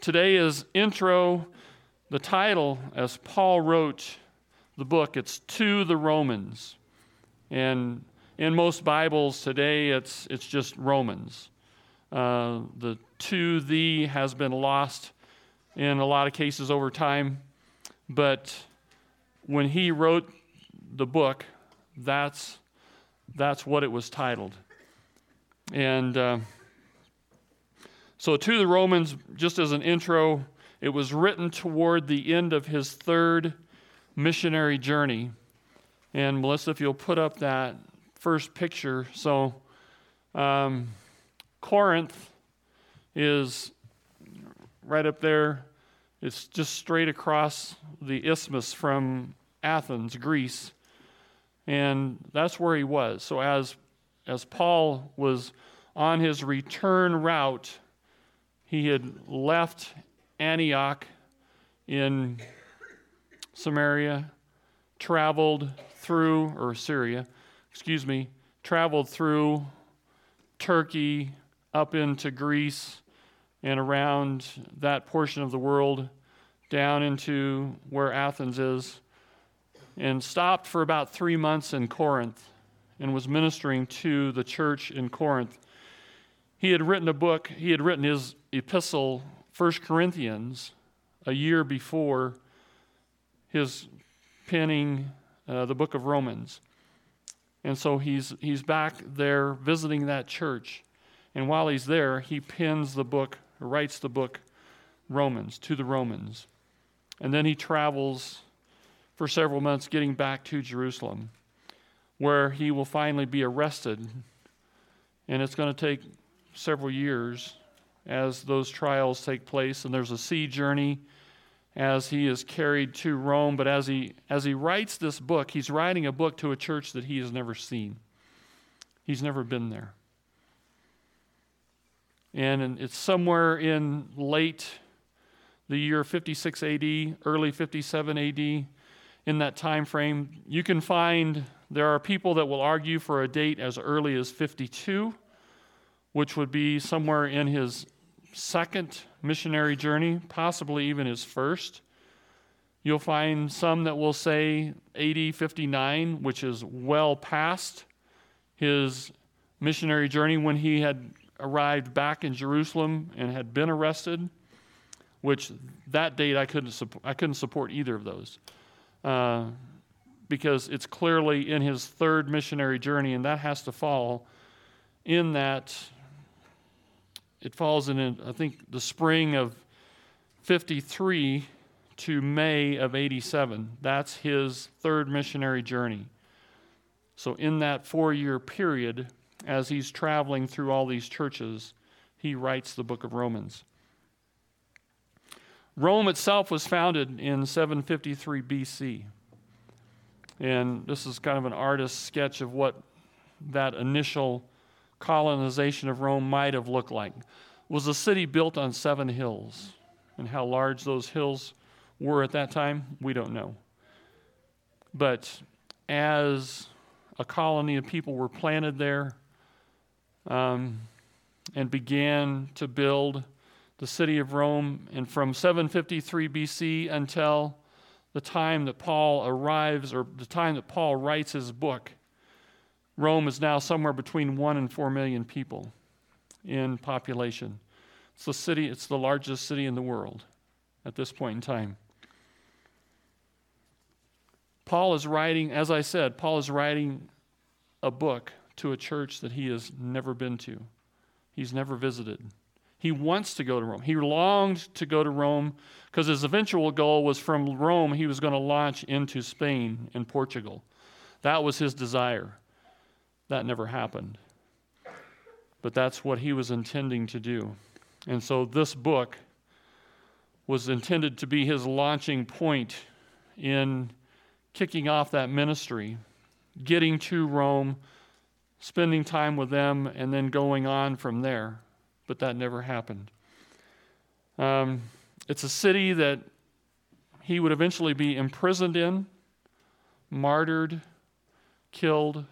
today is intro, the title, as Paul wrote the book, it's To the Romans. And in most Bibles today, it's just Romans. The to the has been lost in a lot of cases over time, but when he wrote the book, that's what it was titled. And so To the Romans, just as an intro, it was written toward the end of his third missionary journey. And Melissa, if you'll put up that first picture. So Corinth is right up there. It's just straight across the isthmus from Athens, Greece. And that's where he was. So as Paul was on his return route, he had left Antioch in Syria, traveled through Turkey up into Greece and around that portion of the world down into where Athens is, and stopped for about 3 months in Corinth and was ministering to the church in Corinth. He had written his epistle, 1 Corinthians, a year before his penning the book of Romans. And so he's back there visiting that church. And while he's there, he pens the book, writes the book Romans, To the Romans. And then he travels for several months getting back to Jerusalem, where he will finally be arrested. And it's going to take several years as those trials take place. And there's a sea journey as he is carried to Rome. But as he writes this book, he's writing a book to a church that he has never seen. He's never been there. And it's somewhere in late the year 56 AD, early 57 AD, in that time frame. You can find there are people that will argue for a date as early as 52, which would be somewhere in his second missionary journey, possibly even his first. You'll find some that will say AD 59, which is well past his missionary journey when he had arrived back in Jerusalem and had been arrested, which that date I couldn't support either of those, because it's clearly in his third missionary journey, and that has to fall in that. It falls in, I think, the spring of 53 to May of 87. That's his third missionary journey. So in that 4-year period, as he's traveling through all these churches, he writes the book of Romans. Rome itself was founded in 753 BC. And this is kind of an artist's sketch of what that initial colonization of Rome might have looked like. It was a city built on 7 hills. And how large those hills were at that time, we don't know. But as a colony of people were planted there and began to build the city of Rome, and from 753 BC until the time that Paul arrives, or the time that Paul writes his book, Rome is now somewhere between 1 and 4 million people in population. It's the largest city in the world at this point in time. Paul is writing, as I said, a book to a church that he has never been to. He's never visited. He wants to go to Rome. He longed to go to Rome because his eventual goal was from Rome he was going to launch into Spain and Portugal. That was his desire. That never happened. But that's what he was intending to do. And so this book was intended to be his launching point in kicking off that ministry, getting to Rome, spending time with them, and then going on from there. But that never happened. It's a city that he would eventually be imprisoned in, martyred, killed,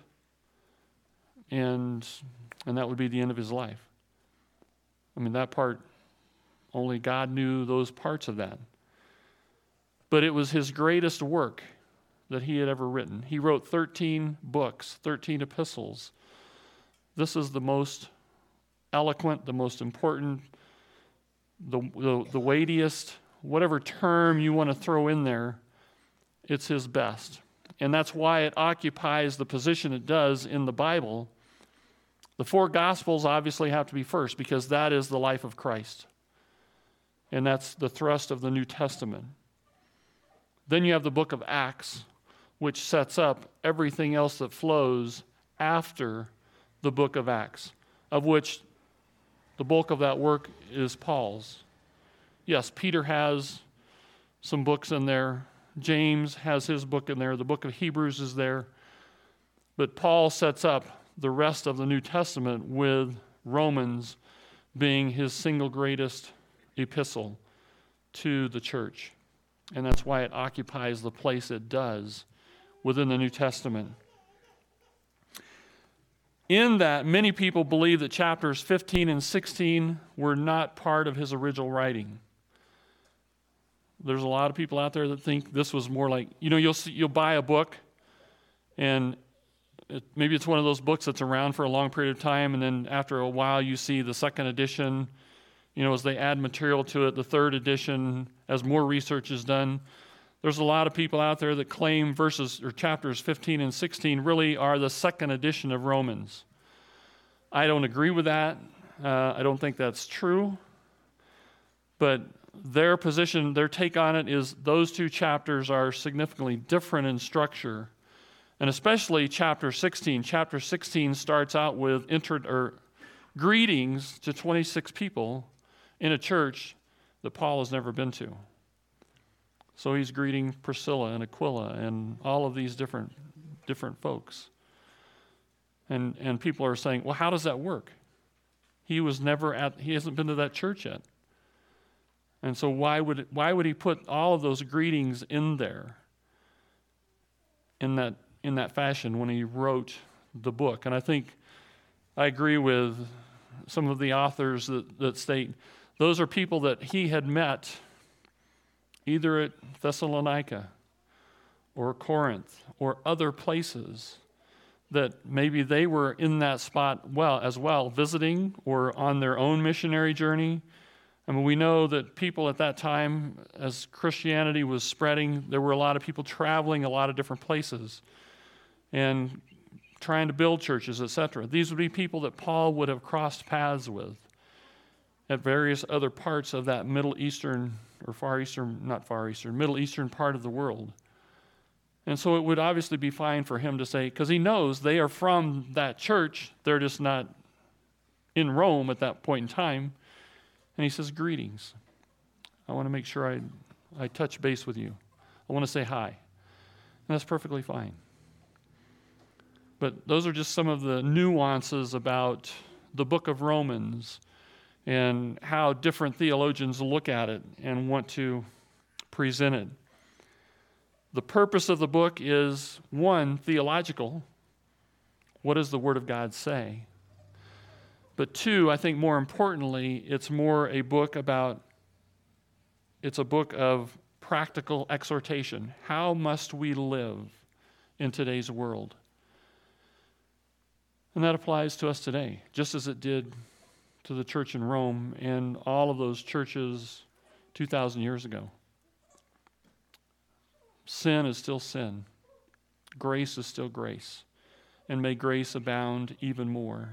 and that would be the end of his life. I mean, that part Only God knew those parts of that. But it was his greatest work that he had ever written. He wrote 13 books, 13 epistles. This is the most eloquent, the most important, the weightiest, whatever term you want to throw in there, it's his best. And that's why it occupies the position it does in the Bible. The 4 Gospels obviously have to be first because that is the life of Christ. And that's the thrust of the New Testament. Then you have the book of Acts, which sets up everything else that flows after the book of Acts, of which the bulk of that work is Paul's. Yes, Peter has some books in there. James has his book in there. The book of Hebrews is there. But Paul sets up the rest of the New Testament with Romans being his single greatest epistle to the church. And that's why it occupies the place it does within the New Testament. In that, many people believe that chapters 15 and 16 were not part of his original writing. There's a lot of people out there that think this was more like, you'll buy a book, and maybe it's one of those books that's around for a long period of time, and then after a while you see the second edition, as they add material to it, the third edition, as more research is done. There's a lot of people out there that claim verses or chapters 15 and 16 really are the second edition of Romans. I don't agree with that. I don't think that's true. But their position, their take on it is those 2 chapters are significantly different in structure. And especially chapter 16. Chapter 16 starts out with greetings to 26 people in a church that Paul has never been to. So he's greeting Priscilla and Aquila and all of these different folks. And people are saying, well, how does that work? He hasn't been to that church yet. And so why would he put all of those greetings in there in that fashion when he wrote the book? And I agree with some of the authors that state those are people that he had met either at Thessalonica or Corinth or other places that maybe they were in that spot as well, visiting or on their own missionary journey. I mean, we know that people at that time, as Christianity was spreading, there were a lot of people traveling a lot of different places and trying to build churches, etc. These would be people that Paul would have crossed paths with at various other parts of that Middle Eastern Middle Eastern part of the world. And so it would obviously be fine for him to say, because he knows they are from that church, they're just not in Rome at that point in time. And he says, greetings. I want to make sure I touch base with you. I want to say hi. And that's perfectly fine. But those are just some of the nuances about the book of Romans and how different theologians look at it and want to present it. The purpose of the book is, 1, theological. What does the Word of God say? But 2, I think more importantly, it's a book of practical exhortation. How must we live in today's world? And that applies to us today, just as it did to the church in Rome and all of those churches 2,000 years ago. Sin is still sin. Grace is still grace. And may grace abound even more.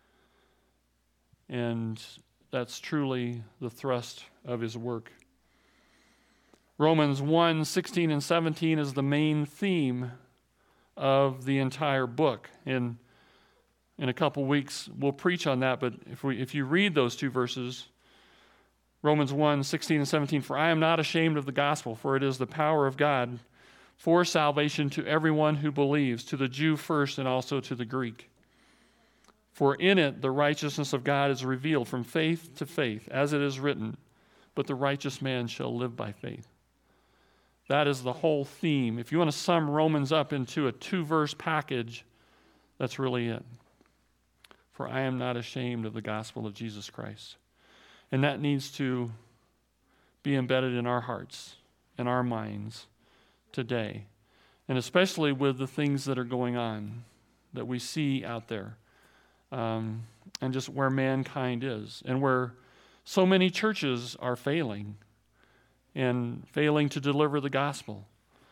And that's truly the thrust of his work. Romans 1:16 and 17 is the main theme of the entire book. And in a couple weeks, we'll preach on that, but if you read those 2 verses, Romans 1:16 and 17, for I am not ashamed of the gospel, for it is the power of God for salvation to everyone who believes, to the Jew first and also to the Greek. For in it the righteousness of God is revealed from faith to faith, as it is written, but the righteous man shall live by faith. That is the whole theme. If you want to sum Romans up into a 2-verse package, that's really it. For I am not ashamed of the gospel of Jesus Christ. And that needs to be embedded in our hearts and our minds today. And especially with the things that are going on that we see out there, and just where mankind is, and where so many churches are failing and failing to deliver the gospel.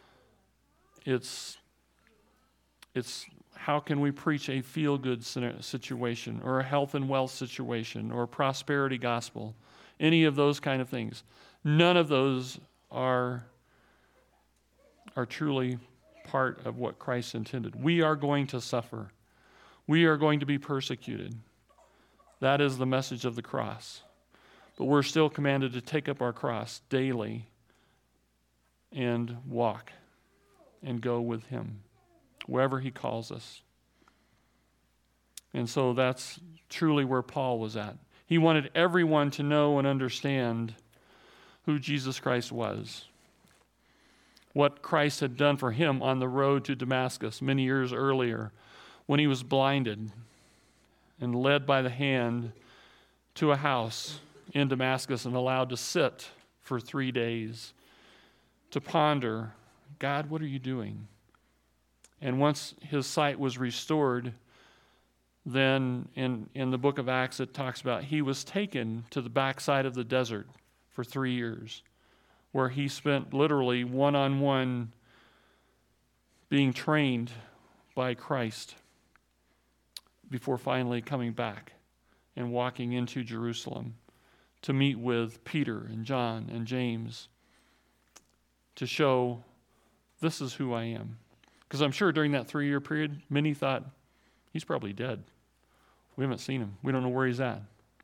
It's how can we preach a feel-good situation, or a health and wealth situation, or a prosperity gospel, any of those kind of things. None of those are truly part of what Christ intended. We are going to suffer. We are going to be persecuted. That is the message of the cross. But we're still commanded to take up our cross daily and walk and go with him wherever he calls us. And so that's truly where Paul was at. He wanted everyone to know and understand who Jesus Christ was, what Christ had done for him on the road to Damascus many years earlier, when he was blinded and led by the hand to a house in Damascus and allowed to sit for 3 days to ponder, God, what are you doing? And once his sight was restored, then in the book of Acts it talks about he was taken to the backside of the desert for 3 years, where he spent literally one-on-one being trained by Christ before finally coming back and walking into Jerusalem to meet with Peter and John and James to show this is who I am. Because I'm sure during that 3-year period, many thought, he's probably dead. We haven't seen him. We don't know where he's at.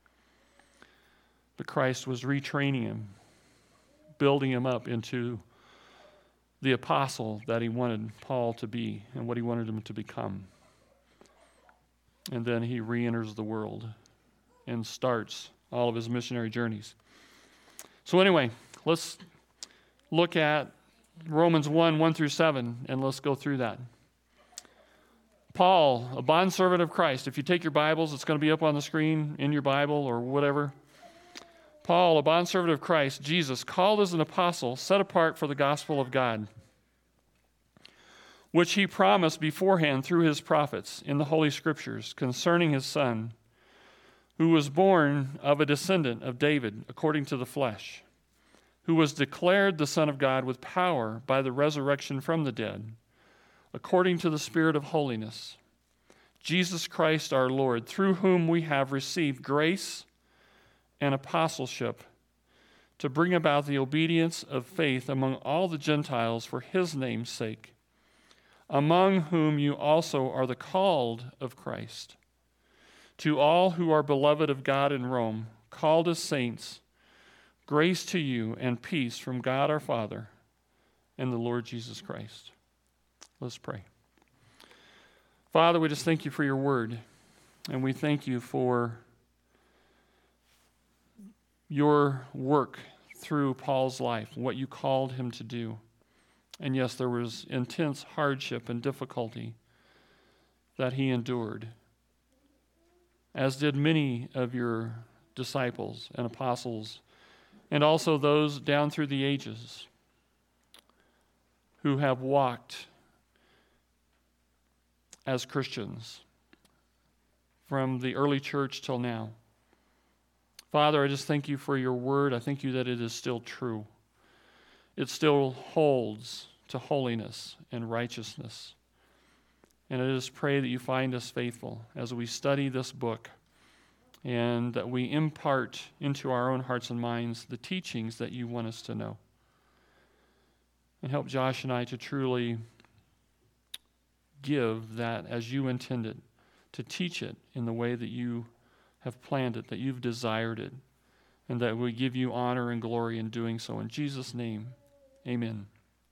But Christ was retraining him, building him up into the apostle that he wanted Paul to be and what he wanted him to become. And then he re-enters the world and starts all of his missionary journeys. So anyway, let's look at Romans 1:1-7, and let's go through that. Paul, a bondservant of Christ. If you take your Bibles, it's going to be up on the screen in your Bible or whatever. Paul, a bondservant of Christ, Jesus, called as an apostle, set apart for the gospel of God, which he promised beforehand through his prophets in the Holy Scriptures concerning his Son, who was born of a descendant of David according to the flesh, who was declared the Son of God with power by the resurrection from the dead, according to the Spirit of holiness, Jesus Christ our Lord, through whom we have received grace and apostleship to bring about the obedience of faith among all the Gentiles for his name's sake, among whom you also are the called of Christ. To all who are beloved of God in Rome, called as saints, grace to you and peace from God our Father and the Lord Jesus Christ. Let's pray. Father, we just thank you for your word, and we thank you for your work through Paul's life, what you called him to do. And yes, there was intense hardship and difficulty that he endured, as did many of your disciples and apostles, and also those down through the ages who have walked as Christians from the early church till now. Father, I just thank you for your word. I thank you that it is still true. It still holds to holiness and righteousness. And I just pray that you find us faithful as we study this book, and that we impart into our own hearts and minds the teachings that you want us to know. And help Josh and I to truly give that as you intended, to teach it in the way that you have planned it, that you've desired it, and that we give you honor and glory in doing so. In Jesus' name, amen.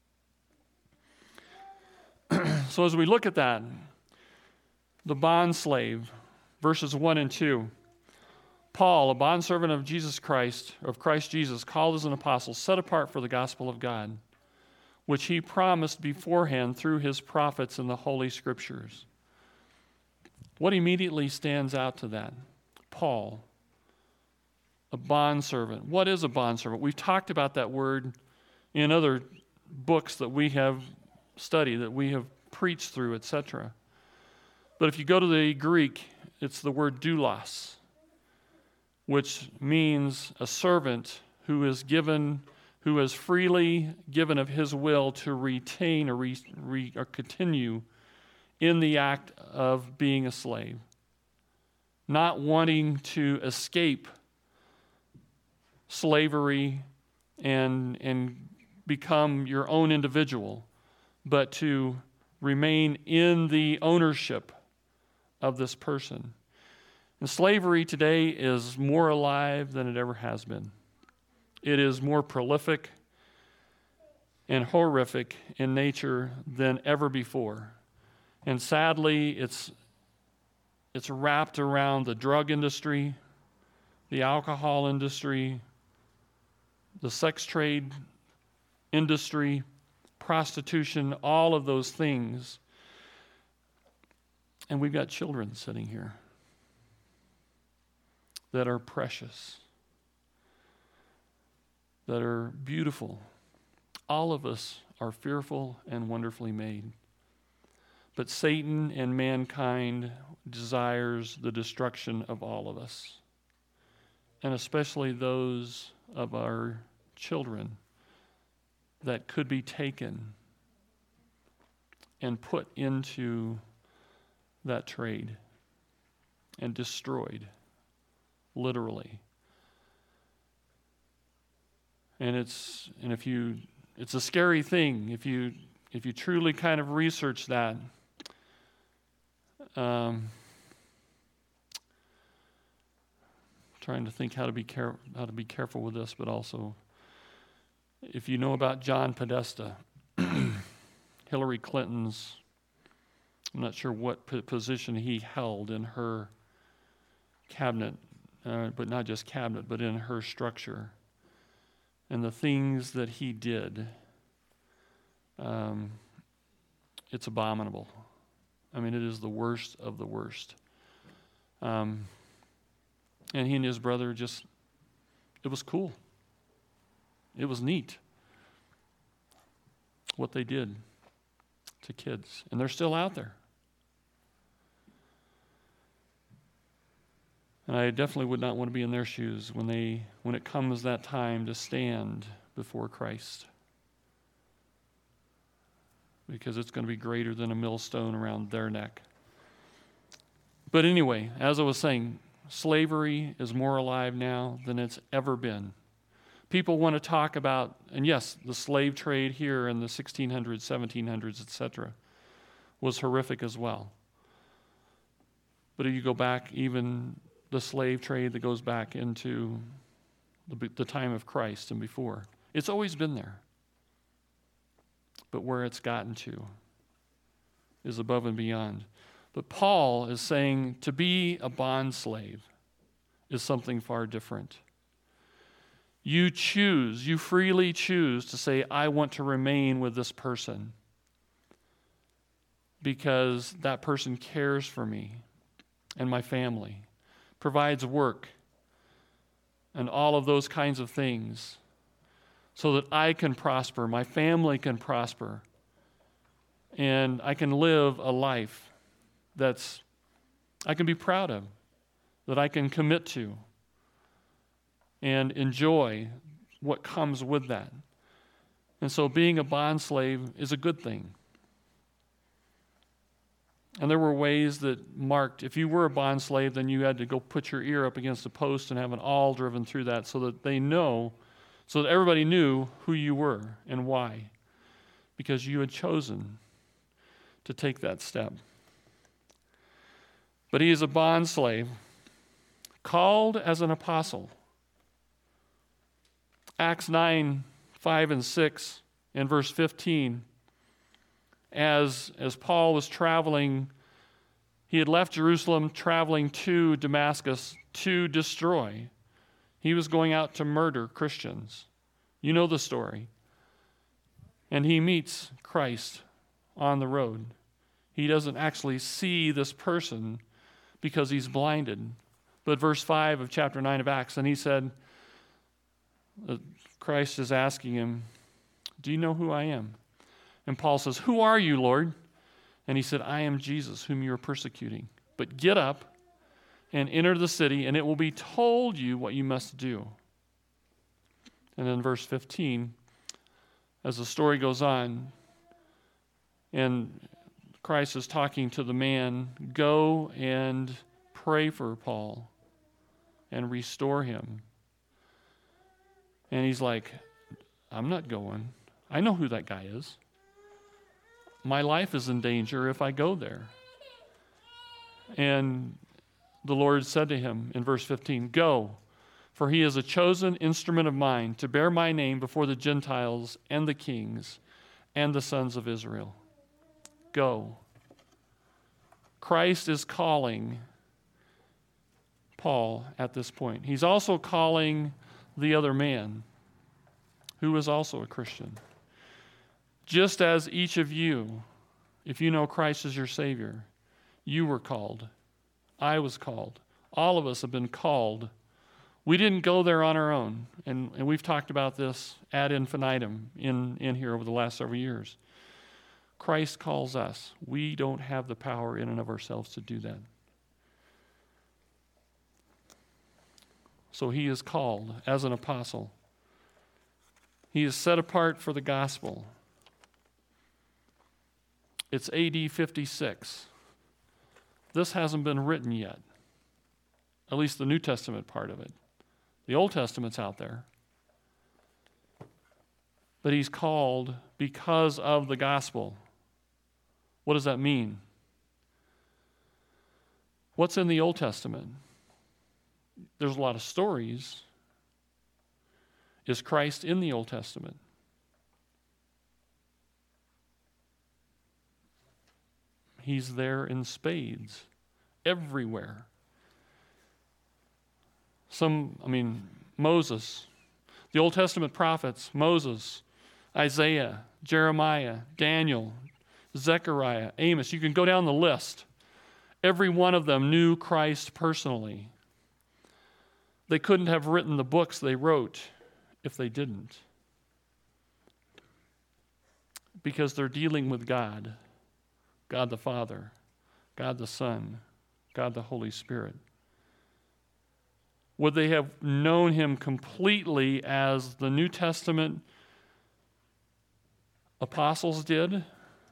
So as we look at that, the bondslave, verses 1 and 2, Paul, a bondservant of Jesus Christ, of Christ Jesus, called as an apostle, set apart for the gospel of God, which he promised beforehand through his prophets in the Holy Scriptures. What immediately stands out to that? Paul, A bondservant. What is a bondservant? We've talked about that word in other books that we have studied, that we have preached through, etc. But if you go to the Greek, it's the word doulos, which means a servant who is freely given of his will to retain or continue in the act of being a slave, not wanting to escape slavery and become your own individual, but to remain in the ownership of this person. And slavery today is more alive than it ever has been. It is more prolific and horrific in nature than ever before. And sadly, it's wrapped around the drug industry, the alcohol industry, the sex trade industry, prostitution, all of those things. And we've got children sitting here that are precious, that are beautiful. All of us are fearful and wonderfully made. But Satan and mankind desires the destruction of all of us, and especially those of our children that could be taken and put into that trade and destroyed, literally. And it's a scary thing if you truly kind of research that. Trying to think how to be careful with this, but also if you know about John Podesta, Hillary Clinton's, I'm not sure what position he held in her cabinet, but not just cabinet, but in her structure, and the things that he did, it's abominable. I mean, it is the worst of the worst. And he and his brother it was cool. It was neat what they did to kids. And they're still out there. And I definitely would not want to be in their shoes when it comes that time to stand before Christ. Because it's going to be greater than a millstone around their neck. But anyway, as I was saying, slavery is more alive now than it's ever been. People want to talk about, and yes, the slave trade here in the 1600s, 1700s, etc., was horrific as well. But if you go back, even the slave trade that goes back into the time of Christ and before, it's always been there. But where it's gotten to is above and beyond. But Paul is saying to be a bond slave is something far different. You freely choose to say, I want to remain with this person because that person cares for me and my family, provides work, and all of those kinds of things so that I can prosper, my family can prosper, and I can live a life I can be proud of, that I can commit to and enjoy what comes with that. And so being a bond slave is a good thing. And there were ways that marked, if you were a bond slave, then you had to go put your ear up against a post and have an awl driven through that so that everybody knew who you were and why, because you had chosen to take that step. But he is a bond slave, called as an apostle. Acts 9, 5 and 6, and verse 15. As Paul was traveling, he had left Jerusalem, traveling to Damascus to destroy. He was going out to murder Christians. You know the story. And he meets Christ on the road. He doesn't actually see this person because he's blinded. But verse 5 of chapter 9 of Acts, and he said, Christ is asking him, do you know who I am? And Paul says, who are you, Lord? And he said, I am Jesus, whom you are persecuting. But get up and enter the city, and it will be told you what you must do. And then verse 15, as the story goes on, and Christ is talking to the man, go and pray for Paul and restore him. And he's like, I'm not going. I know who that guy is. My life is in danger if I go there. And the Lord said to him in verse 15, go, for he is a chosen instrument of mine to bear my name before the Gentiles and the kings and the sons of Israel. Go. Christ is calling Paul at this point. He's also calling the other man, who is also a Christian. Just as each of you, if you know Christ as your Savior, you were called. I was called. All of us have been called. We didn't go there on our own. And we've talked about this ad infinitum in here over the last several years. Christ calls us. We don't have the power in and of ourselves to do that. So he is called as an apostle. He is set apart for the gospel. It's AD 56. This hasn't been written yet, at least the New Testament part of it. The Old Testament's out there. But he's called because of the gospel. What does that mean? What's in the Old Testament? There's a lot of stories. Is Christ in the Old Testament? He's there in spades, everywhere. Moses, the Old Testament prophets, Moses, Isaiah, Jeremiah, Daniel, Zechariah, Amos. You can go down the list. Every one of them knew Christ personally. They couldn't have written the books they wrote if they didn't. Because they're dealing with God. God the Father, God the Son, God the Holy Spirit. Would they have known him completely as the New Testament apostles did?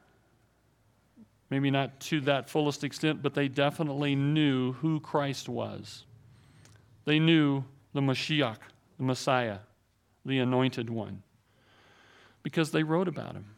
Maybe not to that fullest extent, but they definitely knew who Christ was. They knew the Mashiach, the Messiah, the Anointed One, because they wrote about him.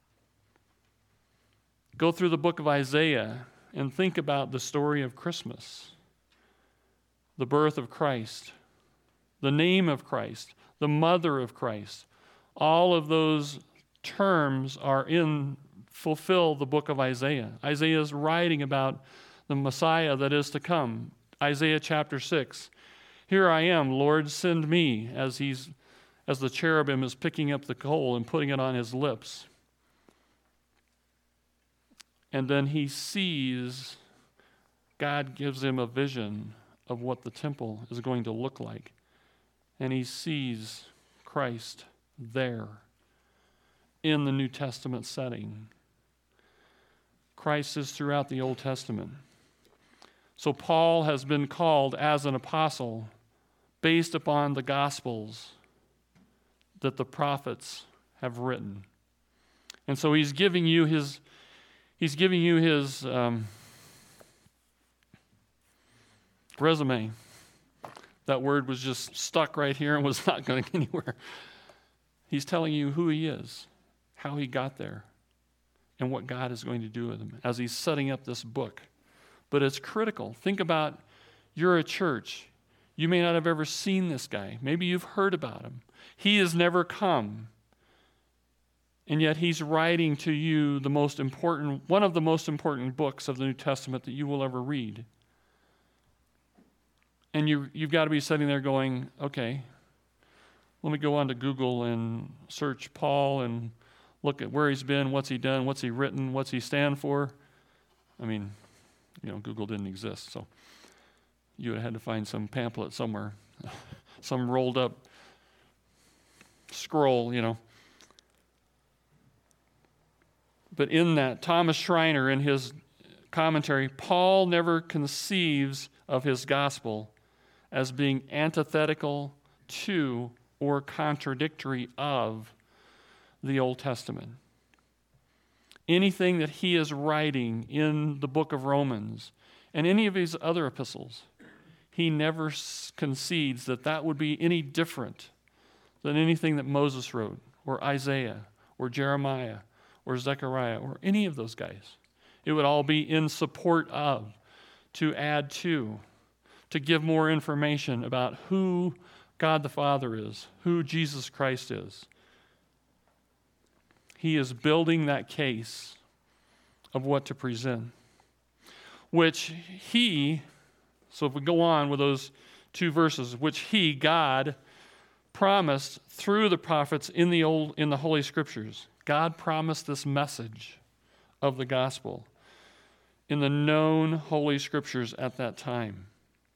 Go through the book of Isaiah and think about the story of Christmas, the birth of Christ, the name of Christ, the mother of Christ. All of those terms fulfill the book of Isaiah. Isaiah is writing about the Messiah that is to come. Isaiah chapter 6. Here I am, Lord, send me, as the cherubim is picking up the coal and putting it on his lips. And then he sees, God gives him a vision of what the temple is going to look like. And he sees Christ there in the New Testament setting. Christ is throughout the Old Testament. So Paul has been called as an apostle based upon the Gospels that the prophets have written. And so he's giving you his resume. That word was just stuck right here and was not going anywhere. He's telling you who he is, how he got there, and what God is going to do with him as he's setting up this book. But it's critical. Think about, you're a church. You may not have ever seen this guy. Maybe you've heard about him. He has never come. And yet he's writing to you one of the most important books of the New Testament that you will ever read. And you've got to be sitting there going, okay, let me go on to Google and search Paul and look at where he's been, what's he done, what's he written, what's he stand for. Google didn't exist, so you would have had to find some pamphlet somewhere, some rolled up scroll, But in that, Thomas Schreiner, in his commentary, Paul never conceives of his gospel as being antithetical to or contradictory of the Old Testament. Anything that he is writing in the book of Romans and any of his other epistles, he never concedes that that would be any different than anything that Moses wrote, or Isaiah, or Jeremiah, or Zechariah, or any of those guys. It would all be in support of, to add to give more information about who God the Father is, who Jesus Christ is. He is building that case of what to present, which he, so if we go on with those two verses, which he, God, promised through the prophets in the Holy Scriptures. God promised this message of the gospel in the known Holy Scriptures at that time.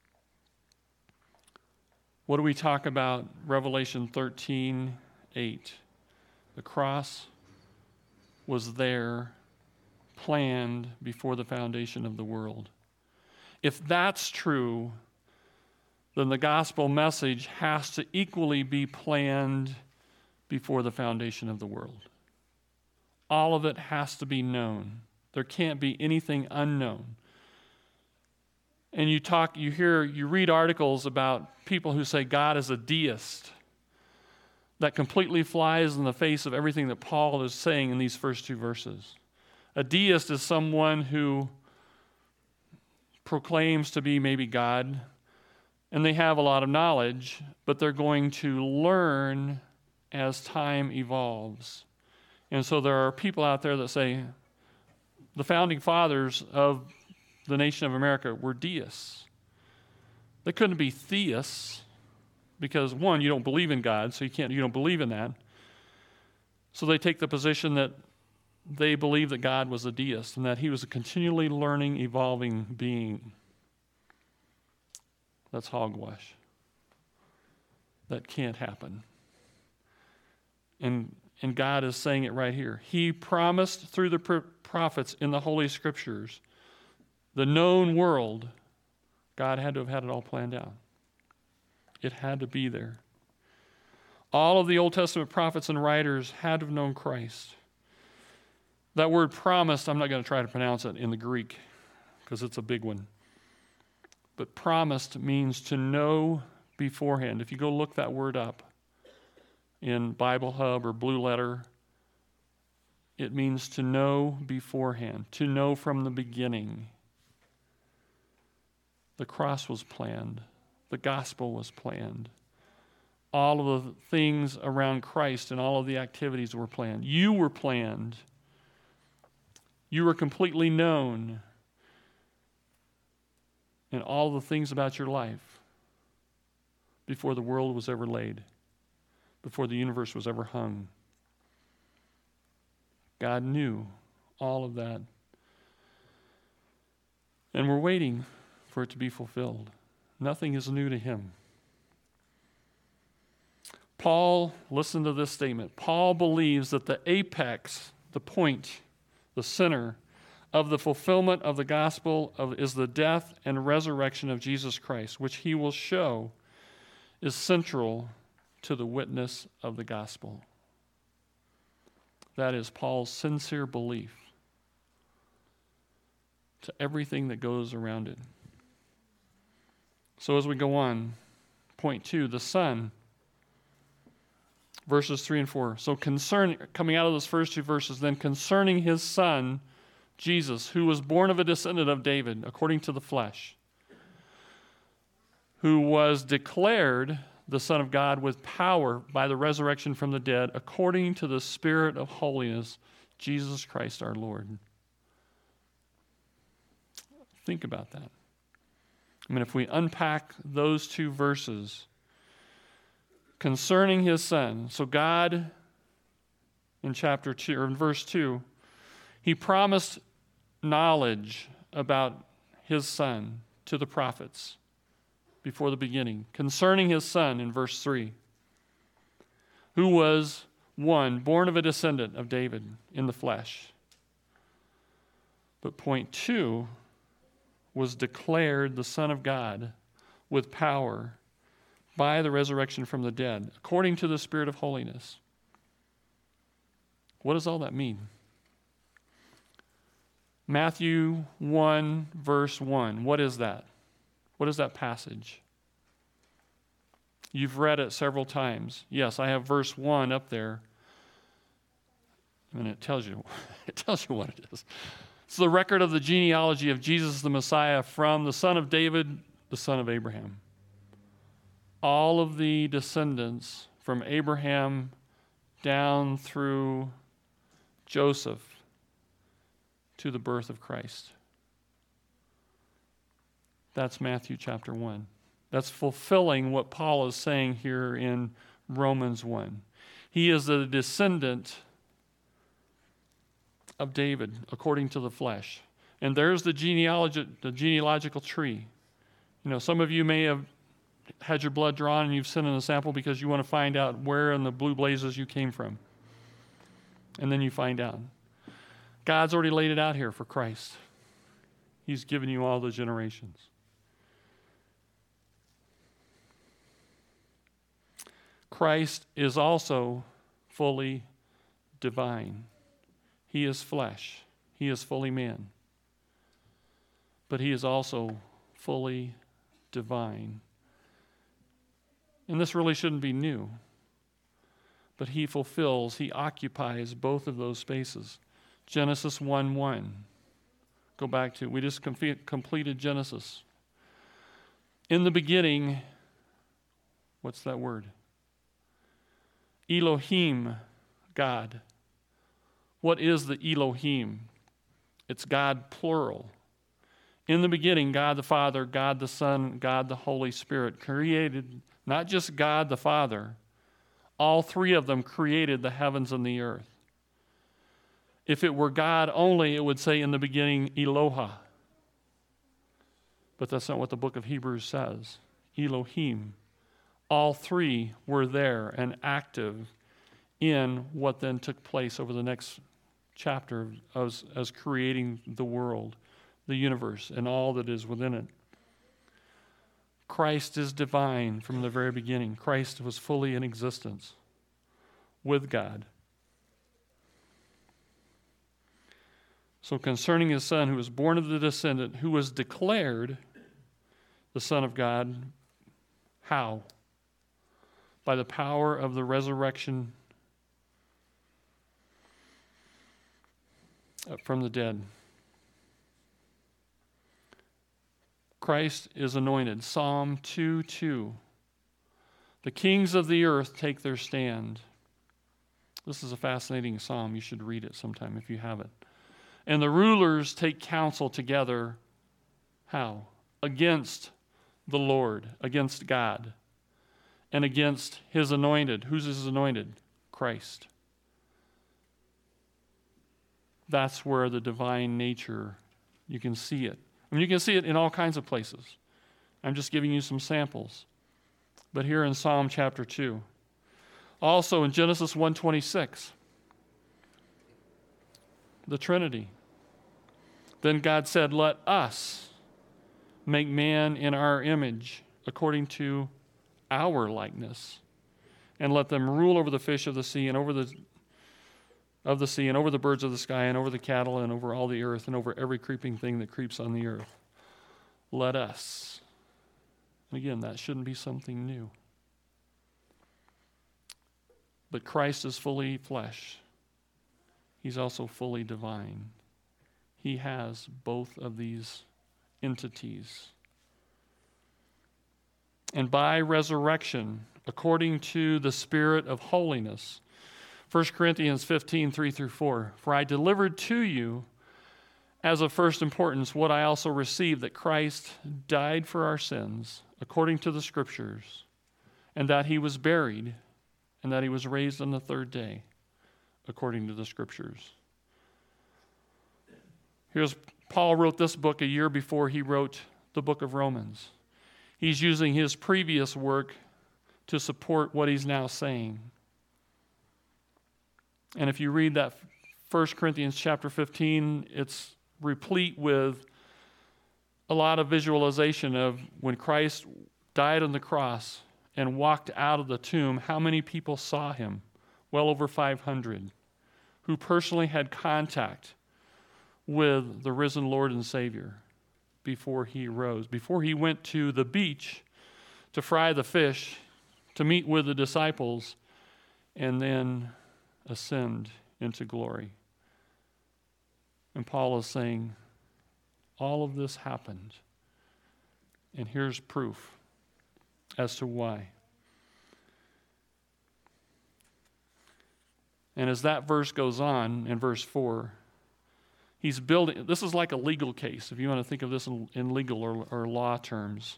What do we talk about? Revelation 13:8. The cross was there, planned before the foundation of the world. If that's true, then the gospel message has to equally be planned before the foundation of the world. All of it has to be known. There can't be anything unknown. And you read articles about people who say God is a deist. That completely flies in the face of everything that Paul is saying in these first two verses. A deist is someone who proclaims to be maybe God, and they have a lot of knowledge, but they're going to learn as time evolves. And so there are people out there that say the founding fathers of the nation of America were deists. They couldn't be theists because, one, you don't believe in God, so you don't believe in that. So they take the position that they believe that God was a deist and that he was a continually learning, evolving being. That's hogwash. That can't happen. And God is saying it right here. He promised through the prophets in the Holy Scriptures, the known world, God had to have had it all planned out. It had to be there. All of the Old Testament prophets and writers had to have known Christ. That word promised, I'm not going to try to pronounce it in the Greek because it's a big one. But promised means to know beforehand. If you go look that word up in Bible Hub or Blue Letter, it means to know beforehand, to know from the beginning. The cross was planned. The gospel was planned. All of the things around Christ and all of the activities were planned. You were planned. You were completely known. And all the things about your life before the world was ever laid, before the universe was ever hung. God knew all of that. And we're waiting for it to be fulfilled. Nothing is new to him. Paul, listen to this statement. Paul believes that the apex, the point, the center of the fulfillment of the gospel is the death and resurrection of Jesus Christ, which he will show is central to the witness of the gospel. That is Paul's sincere belief to everything that goes around it. So as we go on, point 2, the Son, verses 3 and 4. So coming out of those first two verses, then concerning his Son, Jesus, who was born of a descendant of David, according to the flesh, who was declared the Son of God with power by the resurrection from the dead, according to the Spirit of holiness, Jesus Christ our Lord. Think about that. I mean, if we unpack those two verses concerning his Son, so God, in chapter 2, or in verse 2, he promised knowledge about his Son to the prophets. before the beginning, concerning his Son in verse 3, who was one, born of a descendant of David in the flesh. But point 2, was declared the Son of God with power by the resurrection from the dead, according to the Spirit of holiness. What does all that mean? Matthew 1, verse 1. What is that? What is that passage? You've read it several times. Yes, I have verse 1 up there. And it tells you what it is. It's the record of the genealogy of Jesus the Messiah from the son of David, the son of Abraham. All of the descendants from Abraham down through Joseph to the birth of Christ. That's Matthew chapter 1. That's fulfilling what Paul is saying here in Romans 1. He is a descendant of David according to the flesh. And there's the genealogical tree. You know, some of you may have had your blood drawn and you've sent in a sample because you want to find out where in the blue blazes you came from. And then you find out. God's already laid it out here for Christ. He's given you all the generations. Christ is also fully divine. He is flesh. He is fully man. But he is also fully divine. And this really shouldn't be new. But he occupies both of those spaces. Genesis 1:1. Go back to, we just completed Genesis. In the beginning, what's that word? Elohim, God. What is the Elohim? It's God plural. In the beginning, God the Father, God the Son, God the Holy Spirit created, not just God the Father, all three of them created the heavens and the earth. If it were God only, it would say in the beginning, Eloha. But that's not what the book of Hebrews says. Elohim. All three were there and active in what then took place over the next chapter as creating the world, the universe, and all that is within it. Christ is divine from the very beginning. Christ was fully in existence with God. So concerning his Son, who was born of the descendant, who was declared the Son of God, how? By the power of the resurrection from the dead. Christ is anointed. Psalm 2:2. The kings of the earth take their stand. This is a fascinating psalm. You should read it sometime if you haven't. And the rulers take counsel together. How? Against the Lord, against God, and against his anointed. Who's his anointed? Christ. That's where the divine nature, you can see it. I mean, you can see it in all kinds of places. I'm just giving you some samples. But here in Psalm chapter 2. Also in Genesis 1:26, the Trinity. Then God said, let us make man in our image, according to our likeness, and let them rule over the fish of the sea and over the sea and over the birds of the sky and over the cattle and over all the earth and over every creeping thing that creeps on the earth. Let us. And again, that shouldn't be something new. But Christ is fully flesh. He's also fully divine. He has both of these entities. And by resurrection, according to the Spirit of holiness, 1 Corinthians 15:3-4, for I delivered to you as of first importance what I also received, that Christ died for our sins, according to the Scriptures, and that he was buried, and that he was raised on the third day, according to the Scriptures. Paul wrote this book a year before he wrote the book of Romans. He's using his previous work to support what he's now saying. And if you read that 1 Corinthians chapter 15, it's replete with a lot of visualization of when Christ died on the cross and walked out of the tomb, how many people saw him? Well over 500, who personally had contact with the risen Lord and Savior before he rose, before he went to the beach to fry the fish, to meet with the disciples, and then ascend into glory. And Paul is saying, all of this happened, and here's proof as to why. And as that verse goes on, in verse 4, he's building, this is like a legal case, if you want to think of this in legal or law terms.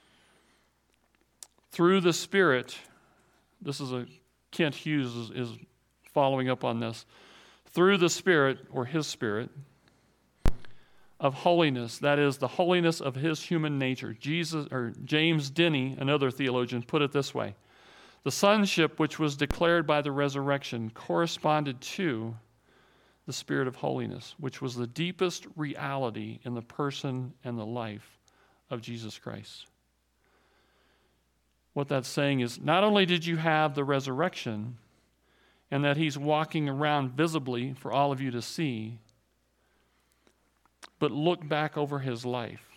Through the Spirit, this is Kent Hughes is following up on this. Through the Spirit, or his Spirit, of holiness, that is, the holiness of his human nature. James Denney, another theologian, put it this way: the sonship which was declared by the resurrection corresponded to the Spirit of holiness, which was the deepest reality in the person and the life of Jesus Christ. What that's saying is, not only did you have the resurrection, and that he's walking around visibly for all of you to see, but look back over his life.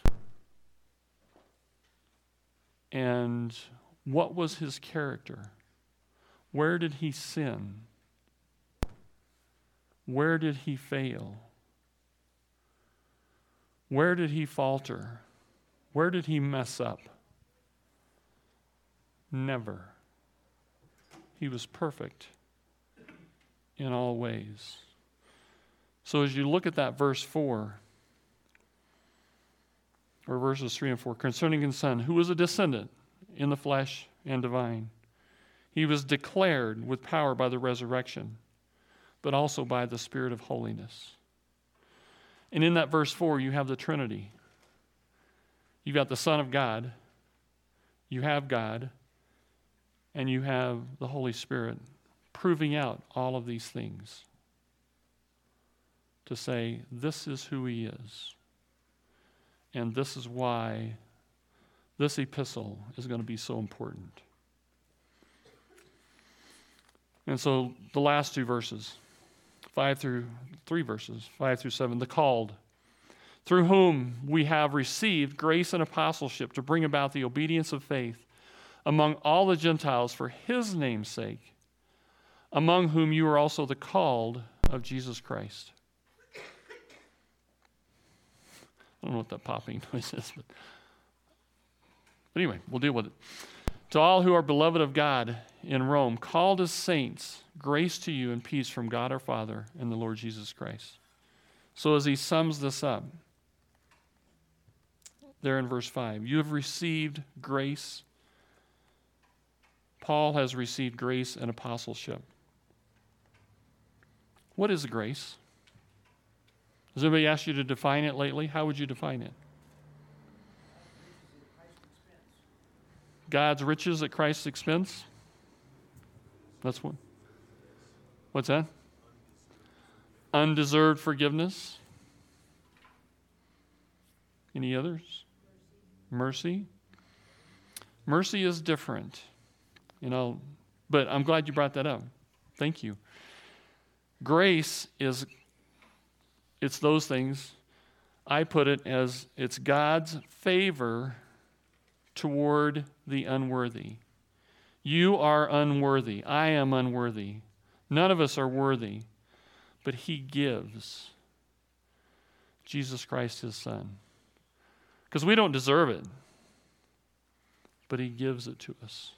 And what was his character? Where did he sin? Where did he fail? Where did he falter? Where did he mess up? Never. He was perfect in all ways. So as you look at that verse 4, or verses 3 and 4, concerning his Son, who was a descendant in the flesh and divine, he was declared with power by the resurrection, but also by the Spirit of holiness. And in that verse 4, you have the Trinity. You've got the Son of God, you have God, and you have the Holy Spirit proving out all of these things to say, this is who he is. And this is why this epistle is going to be so important. And so the last two verses, 5 through 7, the called, through whom we have received grace and apostleship to bring about the obedience of faith among all the Gentiles for his name's sake, among whom you are also the called of Jesus Christ. I don't know what that popping noise is, but anyway, we'll deal with it. To all who are beloved of God in Rome, called as saints, grace to you and peace from God our Father and the Lord Jesus Christ. So as he sums this up, there in verse 5, you have received grace. Paul has received grace and apostleship. What is grace? Has anybody asked you to define it lately? How would you define it? God's riches at Christ's expense? That's one. What's that? Undeserved forgiveness. Any others? Mercy. Mercy is different, but I'm glad you brought that up. Thank you. Grace it's those things. I put it as it's God's favor toward the unworthy. You are unworthy. I am unworthy. None of us are worthy. But he gives Jesus Christ, his Son. Because we don't deserve it. But he gives it to us.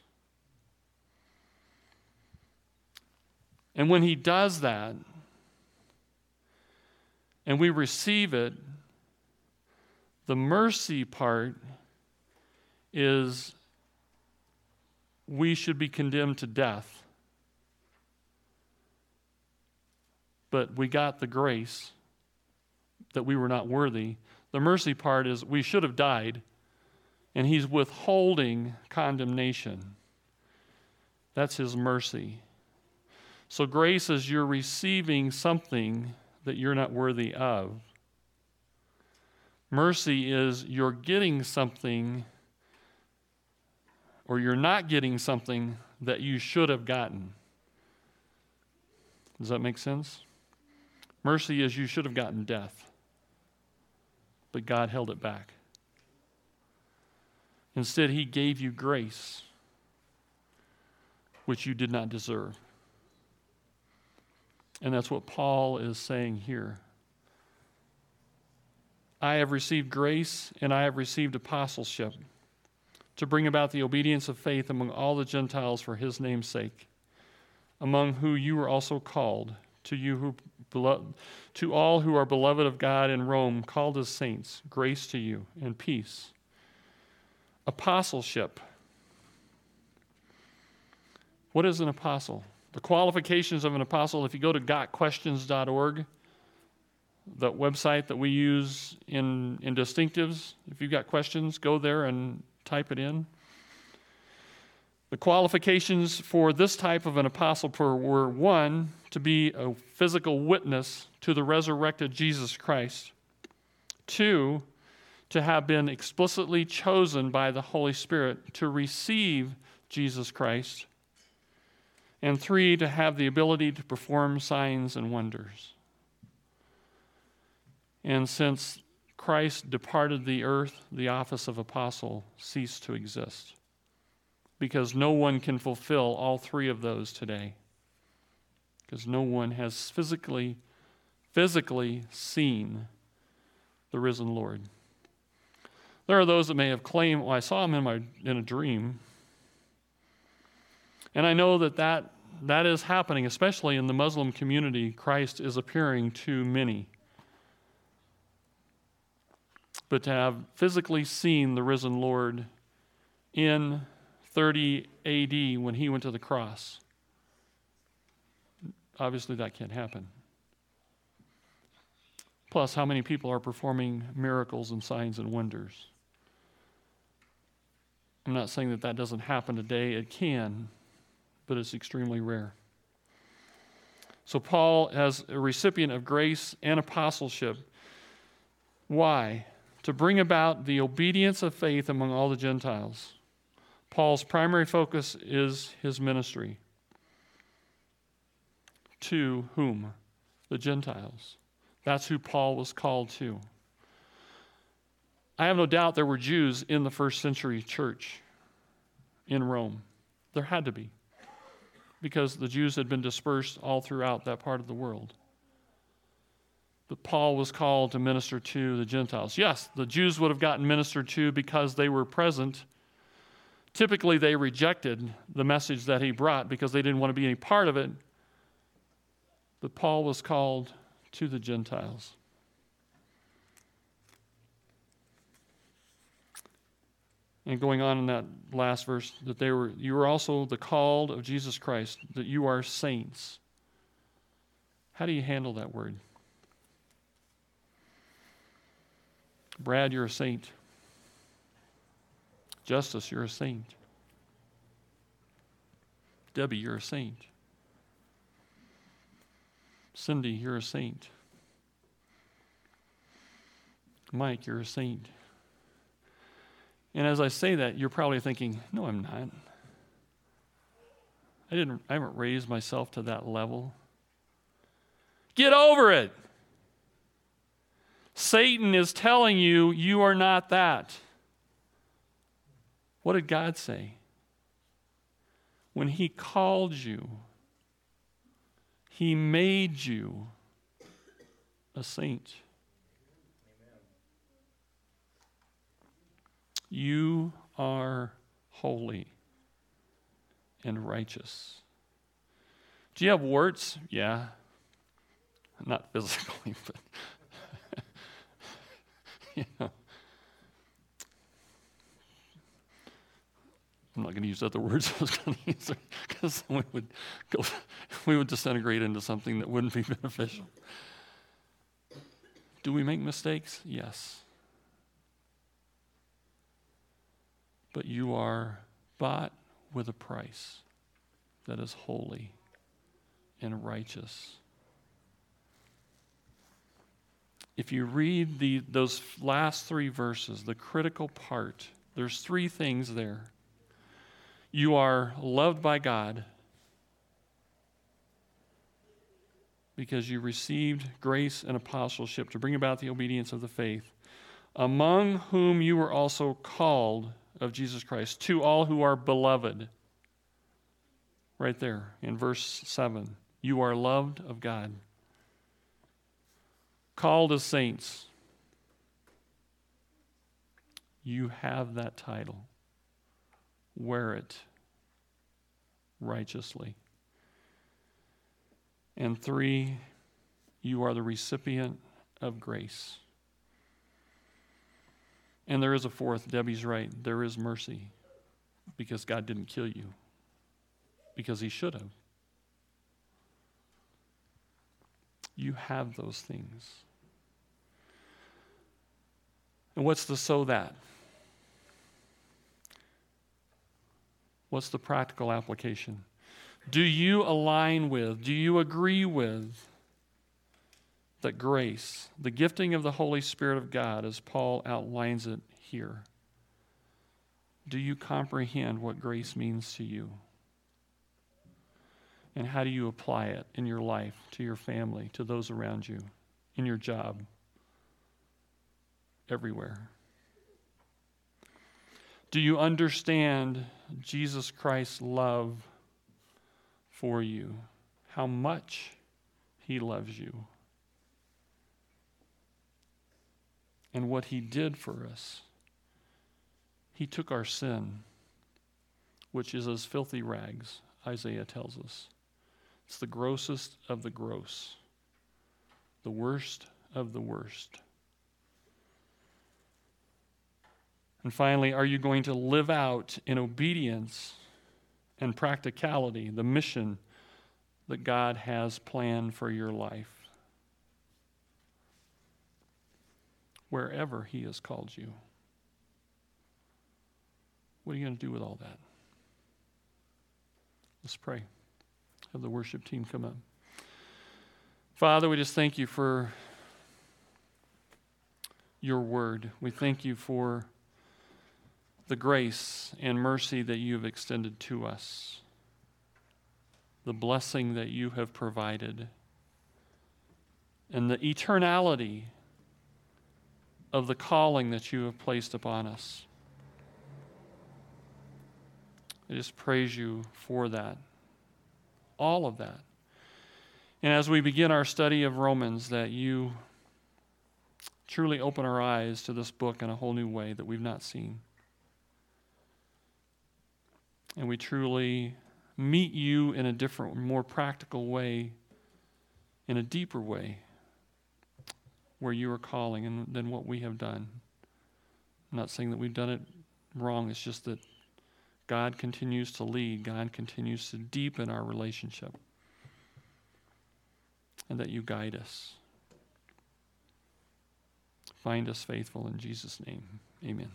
And when he does that, and we receive it, the mercy part is we should be condemned to death. But we got the grace that we were not worthy. The mercy part is we should have died, and he's withholding condemnation. That's his mercy. So grace is you're receiving something that you're not worthy of. Mercy is you're getting something, or you're not getting something that you should have gotten. Does that make sense? Mercy is you should have gotten death, but God held it back. Instead, he gave you grace, which you did not deserve. And that's what Paul is saying here. I have received grace and I have received apostleship to bring about the obedience of faith among all the Gentiles for his name's sake, among whom you were also called, to all who are beloved of God in Rome, called as saints, grace to you and peace. Apostleship. What is an apostle? The qualifications of an apostle, if you go to gotquestions.org, the website that we use in distinctives, if you've got questions, go there and type it in. The qualifications for this type of an apostle were, one, to be a physical witness to the resurrected Jesus Christ. Two, to have been explicitly chosen by the Holy Spirit to receive Jesus Christ. And three, to have the ability to perform signs and wonders. And since Christ departed the earth, the office of apostle ceased to exist, because no one can fulfill all three of those today, because no one has physically seen the risen Lord. There are those that may have claimed, well, I saw him in a dream. And I know that is happening, especially in the Muslim community. Christ is appearing to many. But to have physically seen the risen Lord in 30 AD when he went to the cross, obviously that can't happen. Plus, how many people are performing miracles and signs and wonders? I'm not saying that doesn't happen today. It can, but it's extremely rare. So Paul, as a recipient of grace and apostleship, why? To bring about the obedience of faith among all the Gentiles. Paul's primary focus is his ministry. To whom? The Gentiles. That's who Paul was called to. I have no doubt there were Jews in the first century church in Rome. There had to be, because the Jews had been dispersed all throughout that part of the world. But Paul was called to minister to the Gentiles. Yes, the Jews would have gotten ministered to because they were present. Typically, they rejected the message that he brought because they didn't want to be any part of it. But Paul was called to the Gentiles. And going on in that last verse, that you were also the called of Jesus Christ, that you are saints. How do you handle that word? Brad, you're a saint. Justice, you're a saint. Debbie, you're a saint. Cindy, you're a saint. Mike, you're a saint. And as I say that, you're probably thinking, no, I'm not. I haven't raised myself to that level. Get over it. Satan is telling you, you are not that. What did God say? When he called you, he made you a saint. You are holy and righteous. Do you have warts? Yeah. Not physically, but you know. I'm not going to use other words I was going to use because we would disintegrate into something that wouldn't be beneficial. Do we make mistakes? Yes. but you are bought with a price that is holy and righteous. If you read those last 3 verses, the critical part, there's 3 things there. You are loved by God because you received grace and apostleship to bring about the obedience of the faith, among whom you were also called of Jesus Christ, to all who are beloved. Right there in verse 7. You are loved of God. Called as saints. You have that title. Wear it righteously. And 3, you are the recipient of grace. And there is a 4th. Debbie's right. There is mercy because God didn't kill you, because he should have. You have those things. And what's the so that? What's the practical application? Do you align with, do you agree with that grace, the gifting of the Holy Spirit of God, as Paul outlines it here? Do you comprehend what grace means to you? And how do you apply it in your life, to your family, to those around you, in your job, everywhere? Do you understand Jesus Christ's love for you? How much he loves you? And what he did for us? He took our sin, which is as filthy rags, Isaiah tells us. It's the grossest of the gross, the worst of the worst. And finally, are you going to live out in obedience and practicality the mission that God has planned for your life, wherever he has called you? What are you going to do with all that? Let's pray. Have the worship team come up. Father, we just thank you for your word. We thank you for the grace and mercy that you have extended to us, the blessing that you have provided, and the eternality of the calling that you have placed upon us. I just praise you for that, all of that. And as we begin our study of Romans, that you truly open our eyes to this book in a whole new way that we've not seen. And we truly meet you in a different, more practical way, in a deeper way, where you are calling than what we have done. I'm not saying that we've done it wrong. It's just that God continues to lead. God continues to deepen our relationship. And that you guide us. Find us faithful in Jesus' name. Amen.